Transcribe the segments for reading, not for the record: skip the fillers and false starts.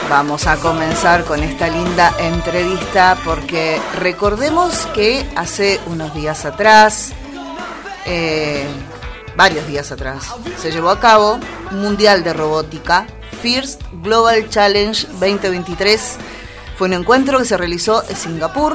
Vamos a comenzar con esta linda entrevista porque recordemos que hace unos días atrás, varios días atrás, se llevó a cabo un Mundial de Robótica, First Global Challenge 2023. Fue un encuentro que se realizó en Singapur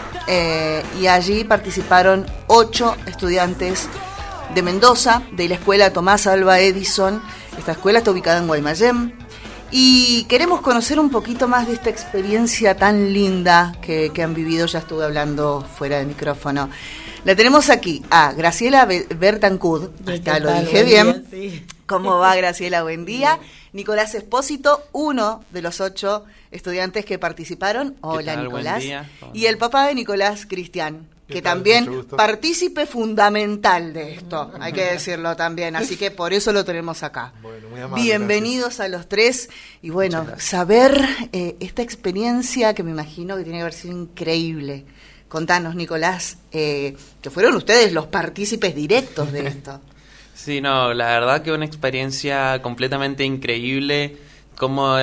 y allí participaron 8 estudiantes de Mendoza, de la escuela Tomás Alva Edison. Esta escuela está ubicada en Guaymallén. Y queremos conocer un poquito más de esta experiencia tan linda que han vivido. Ya estuve hablando fuera del micrófono. La tenemos aquí a Graciela Bertancud. Acá lo dije bien. Día, sí. ¿Cómo va, Graciela? Buen día. Nicolás Espósito, uno de los 8 estudiantes que participaron. Hola, Nicolás. Y el papá de Nicolás, Cristian, que también partícipe fundamental de esto, hay que decirlo también, así que por eso lo tenemos acá. Bueno, muy amable, bienvenidos gracias a los 3, y bueno, saber esta experiencia que me imagino que tiene que haber sido increíble. Contanos, Nicolás, que fueron ustedes los partícipes directos de esto. Sí, no, la verdad que una experiencia completamente increíble. Cómo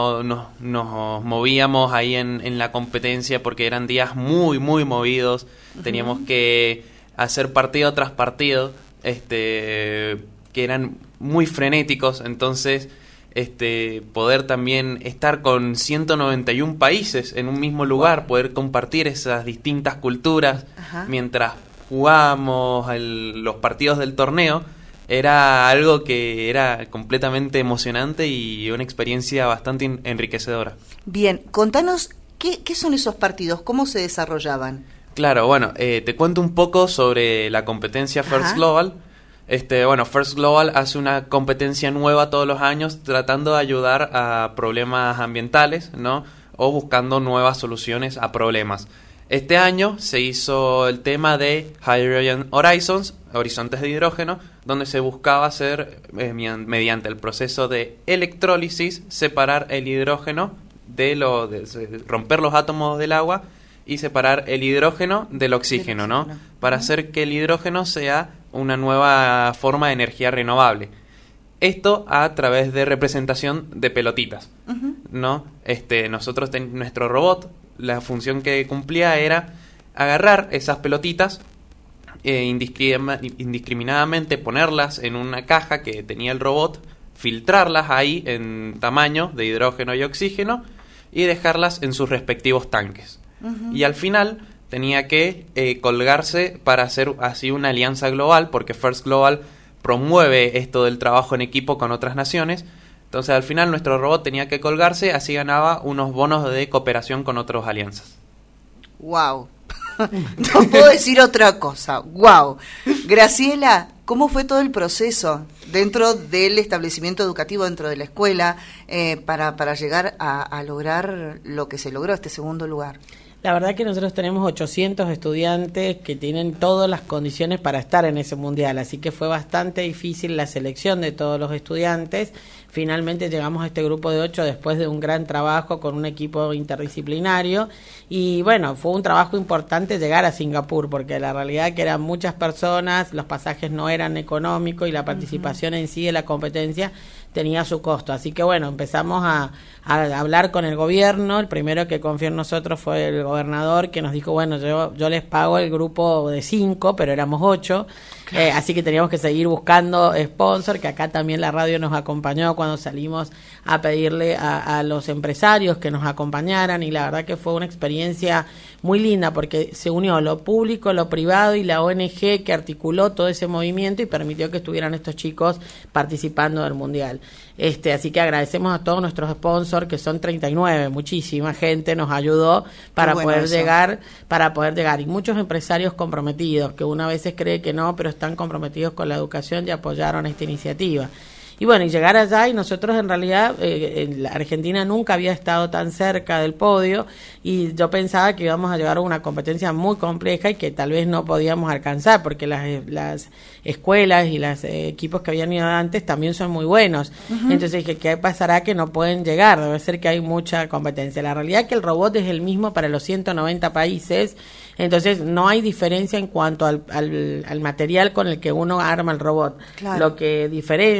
nos movíamos ahí en la competencia, porque eran días muy, muy movidos. Teníamos que hacer partido tras partido, que eran muy frenéticos. Entonces, poder también estar con 191 países en un mismo lugar, poder compartir esas distintas culturas mientras jugábamos los partidos del torneo. Era algo que era completamente emocionante y una experiencia bastante enriquecedora. Bien, contanos, ¿qué son esos partidos? ¿Cómo se desarrollaban? Claro, bueno, te cuento un poco sobre la competencia First Global. First Global hace una competencia nueva todos los años tratando de ayudar a problemas ambientales, ¿no? O buscando nuevas soluciones a problemas. Este año se hizo el tema de Hydrogen Horizons, horizontes de hidrógeno, donde se buscaba hacer, mediante el proceso de electrólisis, separar el hidrógeno romper los átomos del agua y separar el hidrógeno del oxígeno, ¿no? Para hacer que el hidrógeno sea una nueva forma de energía renovable. Esto a través de representación de pelotitas, ¿no? Nosotros nuestro robot, la función que cumplía era agarrar esas pelotitas indiscriminadamente, ponerlas en una caja que tenía el robot, filtrarlas ahí en tamaño de hidrógeno y oxígeno y dejarlas en sus respectivos tanques. Y al final tenía que colgarse para hacer así una alianza global, porque First Global promueve esto del trabajo en equipo con otras naciones. Entonces al final nuestro robot tenía que colgarse, así ganaba unos bonos de cooperación con otras alianzas. ¡Wow! No puedo decir otra cosa. ¡Wow! Graciela, ¿cómo fue todo el proceso dentro del establecimiento educativo, dentro de la escuela, para llegar a lograr lo que se logró, este segundo lugar? La verdad que nosotros tenemos 800 estudiantes que tienen todas las condiciones para estar en ese mundial, así que fue bastante difícil la selección de todos los estudiantes. Finalmente llegamos a este grupo de 8 después de un gran trabajo con un equipo interdisciplinario y bueno, fue un trabajo importante llegar a Singapur porque la realidad que eran muchas personas, los pasajes no eran económicos y la participación en sí de la competencia tenía su costo. Así que bueno, empezamos a hablar con el gobierno. El primero que confió en nosotros fue el gobernador, que nos dijo, bueno, yo les pago el grupo de 5, pero éramos 8. Así que teníamos que seguir buscando sponsor, que acá también la radio nos acompañó cuando salimos a pedirle a los empresarios que nos acompañaran, y la verdad que fue una experiencia muy linda porque se unió lo público, lo privado y la ONG que articuló todo ese movimiento y permitió que estuvieran estos chicos participando del mundial. Así que agradecemos a todos nuestros sponsors, que son 39, muchísima gente nos ayudó para poder llegar, y muchos empresarios comprometidos, que uno a veces cree que no, pero están comprometidos con la educación y apoyaron esta iniciativa. Y bueno, y llegar allá, y nosotros en realidad, la Argentina nunca había estado tan cerca del podio, y yo pensaba que íbamos a llegar a una competencia muy compleja y que tal vez no podíamos alcanzar, porque las escuelas y los equipos que habían ido antes también son muy buenos. Entonces dije, ¿qué pasará que no pueden llegar? Debe ser que hay mucha competencia. La realidad es que el robot es el mismo para los 190 países, entonces no hay diferencia en cuanto al material con el que uno arma el robot. Claro. Lo que diferencia la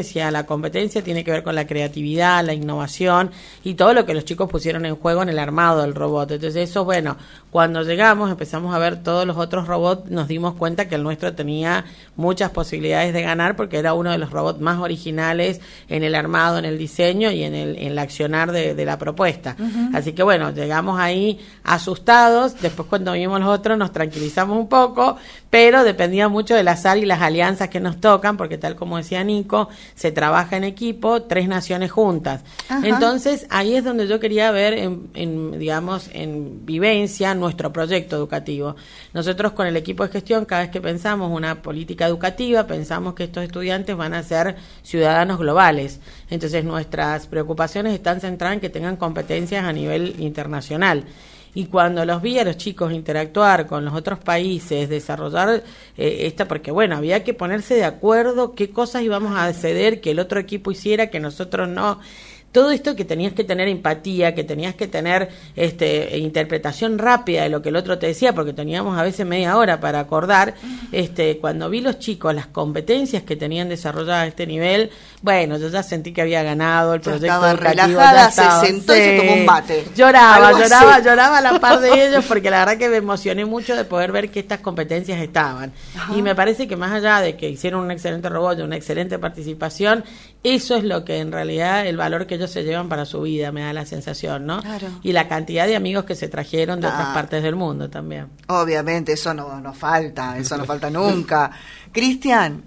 la competencia tiene que ver con la creatividad, la innovación y todo lo que los chicos pusieron en juego en el armado del robot. Entonces eso, bueno, cuando llegamos empezamos a ver todos los otros robots, nos dimos cuenta que el nuestro tenía muchas posibilidades de ganar porque era uno de los robots más originales en el armado, en el diseño y en el accionar de la propuesta. Así que bueno, llegamos ahí asustados, después cuando vimos los otros nos tranquilizamos un poco, pero dependía mucho del azar y las alianzas que nos tocan, porque tal como decía Nico, se trabaja en equipo, 3 naciones juntas. Ajá. Entonces ahí es donde yo quería ver digamos, en vivencia nuestro proyecto educativo. Nosotros con el equipo de gestión, cada vez que pensamos una política educativa, pensamos que estos estudiantes van a ser ciudadanos globales. Entonces nuestras preocupaciones están centradas en que tengan competencias a nivel internacional. Y cuando los vi a los chicos interactuar con los otros países, desarrollar porque bueno, había que ponerse de acuerdo qué cosas íbamos a ceder, que el otro equipo hiciera, que nosotros no. Todo esto que tenías que tener empatía, que tenías que tener interpretación rápida de lo que el otro te decía, porque teníamos a veces media hora para acordar. Cuando vi los chicos, las competencias que tenían desarrolladas a este nivel, bueno, yo ya sentí que había ganado el proyecto estaba educativo. Relajada, se sentó y se tomó un mate. Lloraba a la par de ellos, porque la verdad que me emocioné mucho de poder ver que estas competencias estaban. Ajá. Y me parece que más allá de que hicieron un excelente robot, una excelente participación, eso es lo que en realidad el valor que ellos se llevan para su vida, me da la sensación, ¿no? Claro. Y la cantidad de amigos que se trajeron de otras partes del mundo también. Obviamente, eso no falta, eso no falta nunca. Cristian,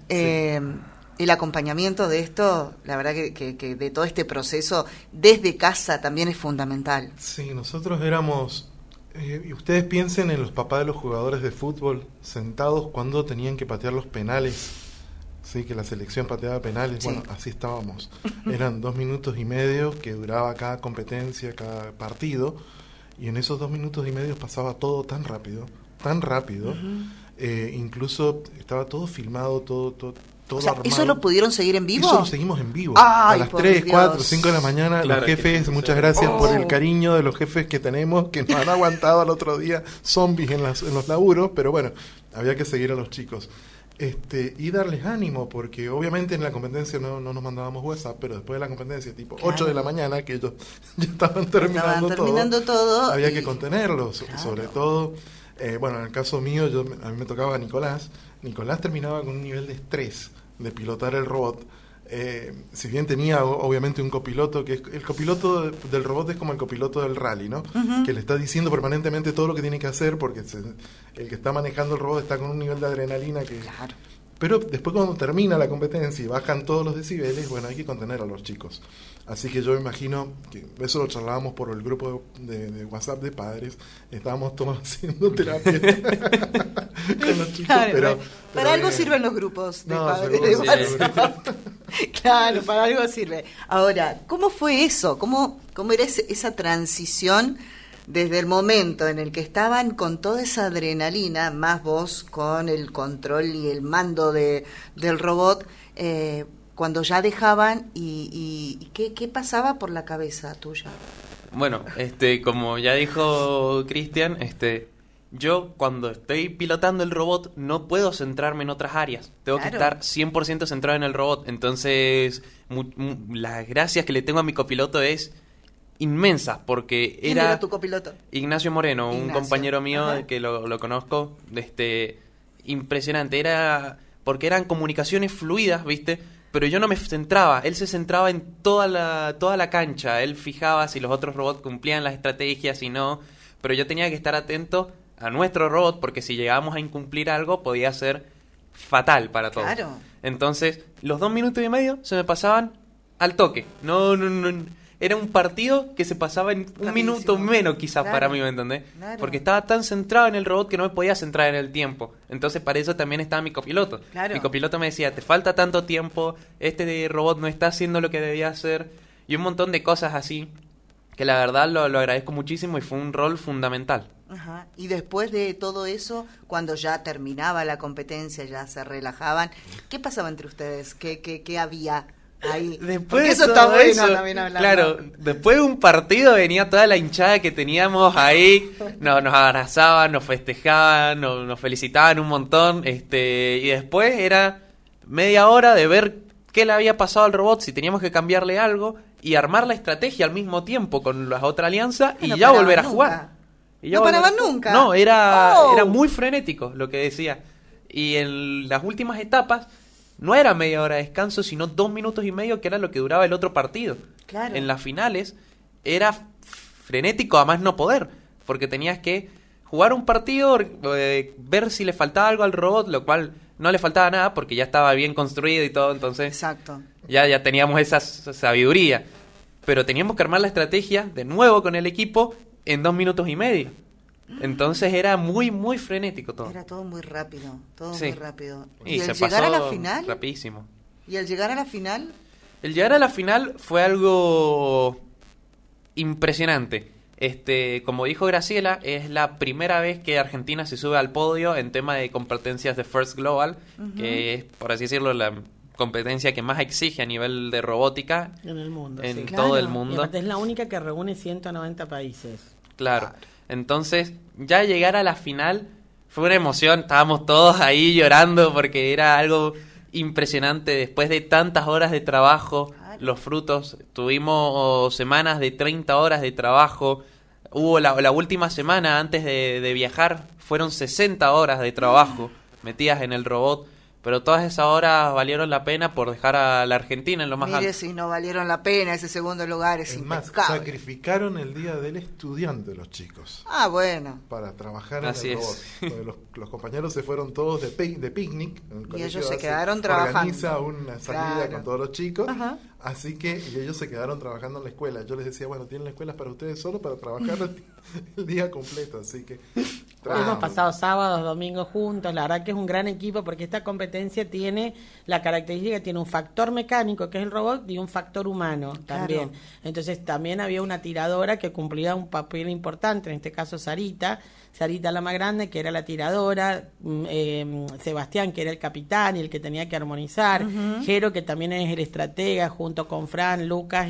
el acompañamiento de esto, la verdad que de todo este proceso, desde casa también es fundamental. Sí, nosotros éramos... y ustedes piensen en los papás de los jugadores de fútbol sentados cuando tenían que patear los penales. Sí, que la selección pateaba penales, sí. Bueno, así estábamos. Eran 2 minutos y medio que duraba cada competencia, cada partido, y en esos 2 minutos y medio pasaba todo tan rápido, incluso estaba todo filmado, todo o sea, armado. ¿Eso lo pudieron seguir en vivo? Eso lo seguimos en vivo. Ay, a las 3, 4, 5 de la mañana, claro, los jefes, muchas gracias por el cariño de los jefes que tenemos, que nos han aguantado al otro día zombies en los laburos, pero bueno, había que seguir a los chicos. Y darles ánimo, porque obviamente en la competencia no nos mandábamos WhatsApp, pero después de la competencia, tipo 8 de la mañana, que ellos ya estaban terminando todo, había que contenerlos, sobre todo, bueno, en el caso mío, a mí me tocaba Nicolás terminaba con un nivel de estrés de pilotar el robot. Si bien tenía obviamente un copiloto, que es el copiloto del robot es como el copiloto del rally, ¿no? Uh-huh. Que le está diciendo permanentemente todo lo que tiene que hacer, porque el que está manejando el robot está con un nivel de adrenalina que... Claro. Pero después cuando termina la competencia y bajan todos los decibeles, bueno, hay que contener a los chicos. Así que yo imagino que eso lo charlábamos por el grupo de WhatsApp de padres, estábamos todos haciendo terapia con los chicos, claro, pero para algo sirven los grupos de padres de WhatsApp. Claro, para algo sirve. Ahora, ¿cómo fue eso? ¿Cómo era esa transición desde el momento en el que estaban con toda esa adrenalina, más vos con el control y el mando del robot, cuando ya dejaban y qué pasaba por la cabeza tuya? Bueno, como ya dijo Cristian, yo cuando estoy pilotando el robot no puedo centrarme en otras áreas. Tengo que estar 100% centrado en el robot. Entonces, las gracias que le tengo a mi copiloto es inmensa, porque ¿Quién era tu copiloto? Ignacio Moreno, un compañero mío. Ajá. Que lo conozco, impresionante, porque eran comunicaciones fluidas, ¿viste? Pero yo no me centraba, él se centraba en toda la cancha, él fijaba si los otros robots cumplían las estrategias y no, pero yo tenía que estar atento a nuestro robot, porque si llegábamos a incumplir algo podía ser fatal para todos. Claro. Entonces, los 2 minutos y medio se me pasaban al toque, no era un partido que se pasaba en un minuto menos quizás, claro, para mí, ¿me entendés? Claro. Porque estaba tan centrado en el robot que no me podía centrar en el tiempo. Entonces para eso también estaba mi copiloto. Claro. Mi copiloto me decía, te falta tanto tiempo, este robot no está haciendo lo que debía hacer, y un montón de cosas así, que la verdad lo agradezco muchísimo y fue un rol fundamental. Ajá. Y después de todo eso, cuando ya terminaba la competencia, ya se relajaban, ¿qué pasaba entre ustedes? ¿Qué había ahí? Después porque eso está bueno también hablando. Claro, después de un partido venía toda la hinchada que teníamos ahí, nos abrazaban, nos festejaban, nos felicitaban un montón, y después era media hora de ver qué le había pasado al robot, si teníamos que cambiarle algo y armar la estrategia al mismo tiempo con la otra alianza y ya volver a jugar. Y no paraban nunca. No, era muy frenético lo que decía. Y en las últimas etapas no era media hora de descanso, sino 2 minutos y medio, que era lo que duraba el otro partido. Claro. En las finales era frenético a más no poder, porque tenías que jugar un partido, ver si le faltaba algo al robot, lo cual no le faltaba nada porque ya estaba bien construido y todo, entonces exacto. Ya teníamos esa sabiduría. Pero teníamos que armar la estrategia de nuevo con el equipo en 2 minutos y medio. Entonces era muy, muy frenético todo. Era todo muy rápido, sí. Muy rápido. Y el se llegar a la pasó final. Rapidísimo. ¿Y al llegar a la final? El llegar a la final fue algo impresionante. Como dijo Graciela, es la primera vez que Argentina se sube al podio en tema de competencias de First Global, que es, por así decirlo, la competencia que más exige a nivel de robótica en el mundo, en sí. todo Claro. el mundo. Y es la única que reúne 190 países. Claro. Entonces, ya llegar a la final fue una emoción. Estábamos todos ahí llorando porque era algo impresionante. Después de tantas horas de trabajo, los frutos. Tuvimos semanas de 30 horas de trabajo. Hubo la última semana antes de viajar, fueron 60 horas de trabajo metidas en el robot. Pero todas esas horas valieron la pena por dejar a la Argentina en lo más alto. Mire si no valieron la pena ese segundo lugar, es más, impecable. sacrificaron el día del estudiante los chicos. Ah, bueno. Para trabajar así en el robot. Los compañeros se fueron todos de picnic. Y ellos se quedaron trabajando. Organiza una salida con todos los chicos. Ajá. Así que y ellos se quedaron trabajando en la escuela. Yo les decía, bueno, tienen la escuela para ustedes solo para trabajar el día completo. Así que hemos pasado sábados, domingos juntos. La verdad que es un gran equipo porque esta competencia tiene la característica, tiene un factor mecánico que es el robot y un factor humano también. Claro. Entonces también había una tiradora que cumplía un papel importante, en este caso Sarita la más grande, que era la tiradora, Sebastián, que era el capitán y el que tenía que armonizar, Jero, que también es el estratega, junto con Fran, Lucas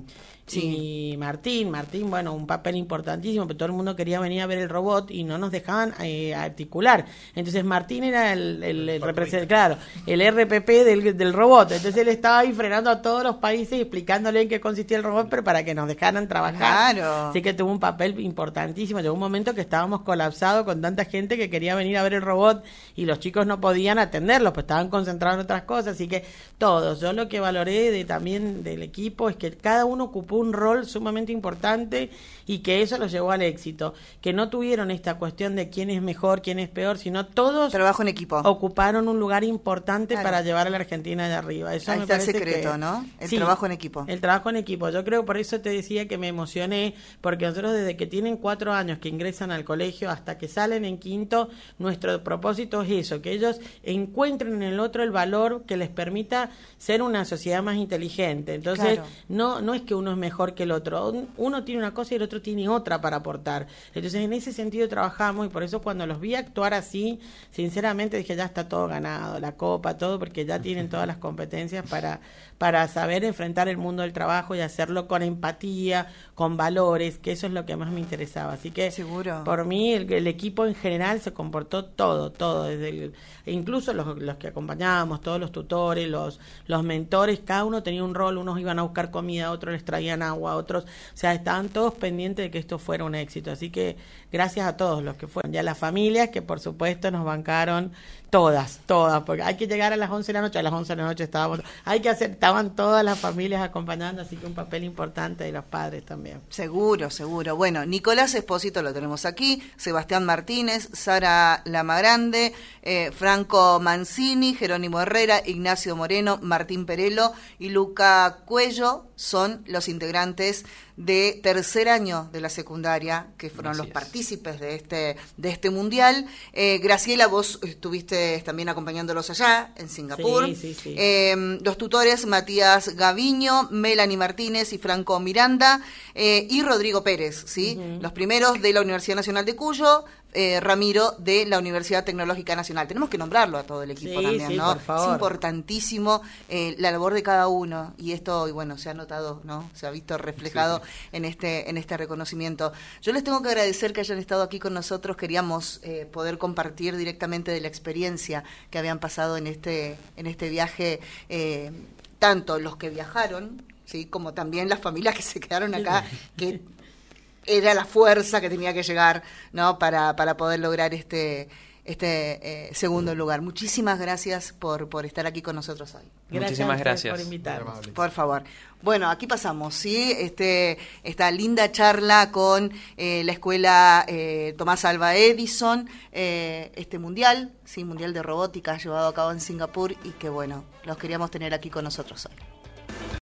y Martín, bueno, un papel importantísimo, pero todo el mundo quería venir a ver el robot y no nos dejaban articular. Entonces Martín era el representante, claro, el RPP del robot. Entonces él estaba ahí frenando a todos los países, explicándole en qué consistía el robot, pero para que nos dejaran trabajar. Claro. Así que tuvo un papel importantísimo. Llegó un momento que estábamos colapsados con tanta gente que quería venir a ver el robot y los chicos no podían atenderlos, pues estaban concentrados en otras cosas. Así que todos, yo lo que valoré también del equipo es que cada uno ocupó un rol sumamente importante y que eso los llevó al éxito, que no tuvieron esta cuestión de quién es mejor, quién es peor, sino todos trabajo en equipo, ocuparon un lugar importante para llevar a la Argentina de arriba. Eso ahí me está el parece secreto, que, ¿no? El trabajo en equipo. El trabajo en equipo. Yo creo, por eso te decía que me emocioné, porque nosotros desde que tienen 4 años que ingresan al colegio hasta que salen en quinto, nuestro propósito es eso, que ellos encuentren en el otro el valor que les permita ser una sociedad más inteligente. Entonces, no es que uno es mejor que el otro, uno tiene una cosa y el otro tiene otra para aportar. Entonces en ese sentido trabajamos y por eso cuando los vi actuar así, sinceramente dije ya está todo ganado, la copa, todo, porque ya tienen todas las competencias para saber enfrentar el mundo del trabajo y hacerlo con empatía, con valores, que eso es lo que más me interesaba. Así que seguro, por mí el equipo en general se comportó todo, desde incluso los que acompañábamos, todos los tutores, los mentores, cada uno tenía un rol, unos iban a buscar comida, otros les traían agua, otros, o sea, estaban todos pendientes de que esto fuera un éxito. Así que gracias a todos los que fueron, y a las familias que por supuesto nos bancaron todas, porque hay que llegar a las 11 de la noche, a las 11 de la noche estaban todas las familias acompañando, así que un papel importante de los padres también. Seguro. Bueno, Nicolás Espósito lo tenemos aquí, Sebastián Martínez, Sara Lamagrande, Franco Mancini, Jerónimo Herrera, Ignacio Moreno, Martín Perello y Luca Cuello son los integrantes de tercer año de la secundaria, que fueron los partícipes de este mundial. Graciela, vos estuviste también acompañándolos allá, en Singapur. Sí. Los tutores, Matías Gaviño, Melanie Martínez y Franco Miranda, y Rodrigo Pérez, ¿sí? Los primeros de la Universidad Nacional de Cuyo, Ramiro de la Universidad Tecnológica Nacional. Tenemos que nombrarlo a todo el equipo también, ¿no? Por favor. Es importantísimo la labor de cada uno, y esto, y bueno, se ha notado, ¿no? Se ha visto reflejado en este reconocimiento. Yo les tengo que agradecer que hayan estado aquí con nosotros. Queríamos poder compartir directamente de la experiencia que habían pasado en este viaje tanto los que viajaron, ¿sí? Como también las familias que se quedaron acá, que era la fuerza que tenía que llegar, ¿no? para poder lograr este segundo lugar. Muchísimas gracias por estar aquí con nosotros hoy. Muchísimas gracias por invitarnos. Por favor. Bueno, aquí pasamos, ¿sí? Esta linda charla con la escuela Tomás Alva Edison, mundial, sí, mundial de robótica llevado a cabo en Singapur, y que bueno, los queríamos tener aquí con nosotros hoy.